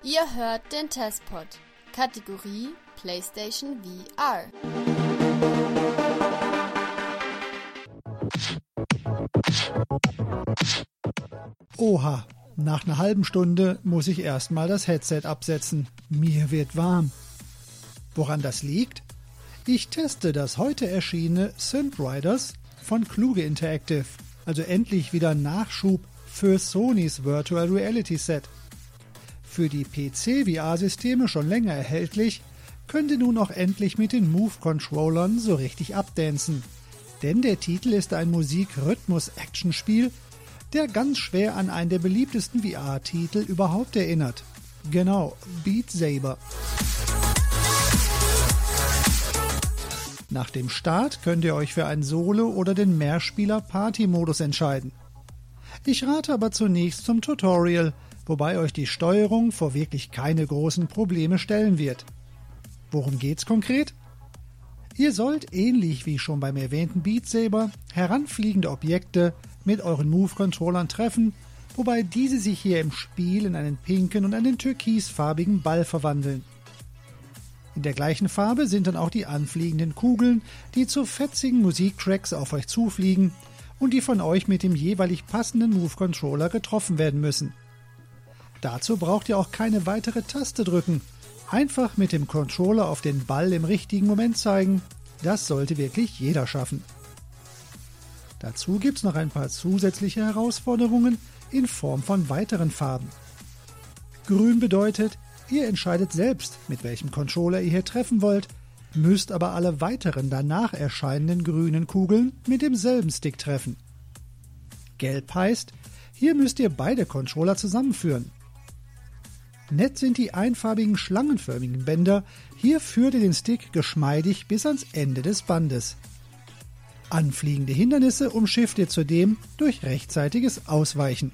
Ihr hört den Testpod, Kategorie PlayStation VR. Oha, nach einer halben Stunde muss ich erstmal das Headset absetzen. Mir wird warm. Woran das liegt? Ich teste das heute erschienene Synth Riders von Kluge Interactive, also endlich wieder Nachschub für Sonys Virtual Reality Set. Für die PC-VR-Systeme schon länger erhältlich, könnt ihr nun auch endlich mit den Move-Controllern so richtig abdancen. Denn der Titel ist ein Musik-Rhythmus-Action-Spiel, der ganz schwer an einen der beliebtesten VR-Titel überhaupt erinnert. Genau, Beat Saber. Nach dem Start könnt ihr euch für ein Solo- oder den Mehrspieler-Party-Modus entscheiden. Ich rate aber zunächst zum Tutorial, wobei euch die Steuerung vor wirklich keine großen Probleme stellen wird. Worum geht's konkret? Ihr sollt, ähnlich wie schon beim erwähnten Beat Saber, heranfliegende Objekte mit euren Move-Controllern treffen, wobei diese sich hier im Spiel in einen pinken und einen türkisfarbigen Ball verwandeln. In der gleichen Farbe sind dann auch die anfliegenden Kugeln, die zu fetzigen Musiktracks auf euch zufliegen und die von euch mit dem jeweilig passenden Move-Controller getroffen werden müssen. Dazu braucht ihr auch keine weitere Taste drücken. Einfach mit dem Controller auf den Ball im richtigen Moment zeigen. Das sollte wirklich jeder schaffen. Dazu gibt's noch ein paar zusätzliche Herausforderungen in Form von weiteren Farben. Grün bedeutet, ihr entscheidet selbst, mit welchem Controller ihr hier treffen wollt, müsst aber alle weiteren danach erscheinenden grünen Kugeln mit demselben Stick treffen. Gelb heißt, hier müsst ihr beide Controller zusammenführen. Nett sind die einfarbigen schlangenförmigen Bänder, hier führt ihr den Stick geschmeidig bis ans Ende des Bandes. Anfliegende Hindernisse umschifft ihr zudem durch rechtzeitiges Ausweichen.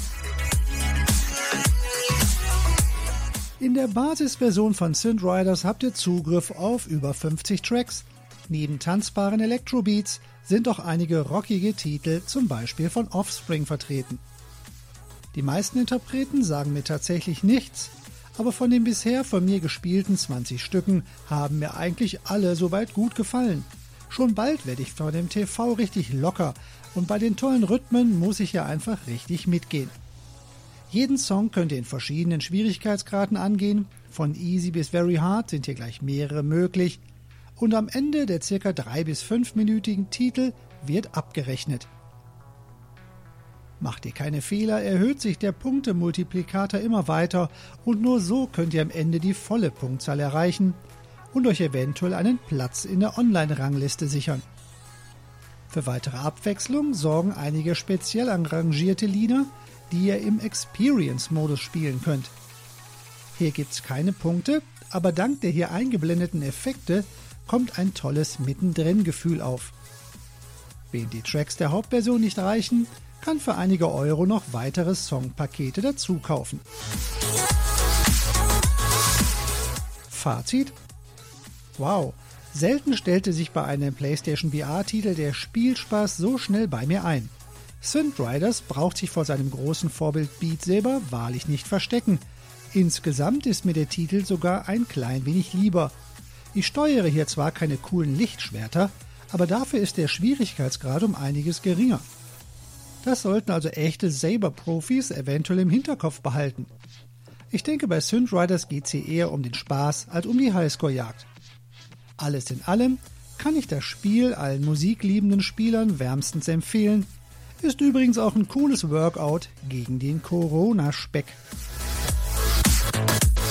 In der Basisversion von Synth Riders habt ihr Zugriff auf über 50 Tracks. Neben tanzbaren Electrobeats sind auch einige rockige Titel, zum Beispiel von Offspring, vertreten. Die meisten Interpreten sagen mir tatsächlich nichts, aber von den bisher von mir gespielten 20 Stücken haben mir eigentlich alle soweit gut gefallen. Schon bald werde ich vor dem TV richtig locker und bei den tollen Rhythmen muss ich ja einfach richtig mitgehen. Jeden Song könnt ihr in verschiedenen Schwierigkeitsgraden angehen, von easy bis very hard sind hier gleich mehrere möglich und am Ende der ca. 3- bis 5-minütigen Titel wird abgerechnet. Macht ihr keine Fehler, erhöht sich der Punktemultiplikator immer weiter und nur so könnt ihr am Ende die volle Punktzahl erreichen und euch eventuell einen Platz in der Online-Rangliste sichern. Für weitere Abwechslung sorgen einige speziell arrangierte Lieder, die ihr im Experience-Modus spielen könnt. Hier gibt's keine Punkte, aber dank der hier eingeblendeten Effekte kommt ein tolles Mittendrin-Gefühl auf. Wem die Tracks der Hauptversion nicht reichen, kann für einige Euro noch weitere Songpakete dazu kaufen. Fazit: Wow, selten stellte sich bei einem PlayStation VR-Titel der Spielspaß so schnell bei mir ein. Synth Riders braucht sich vor seinem großen Vorbild Beat Saber wahrlich nicht verstecken. Insgesamt ist mir der Titel sogar ein klein wenig lieber. Ich steuere hier zwar keine coolen Lichtschwerter, aber dafür ist der Schwierigkeitsgrad um einiges geringer. Das sollten also echte Saber-Profis eventuell im Hinterkopf behalten. Ich denke, bei Synth Riders geht es hier eher um den Spaß als um die Highscore-Jagd. Alles in allem kann ich das Spiel allen musikliebenden Spielern wärmstens empfehlen. Ist übrigens auch ein cooles Workout gegen den Corona-Speck.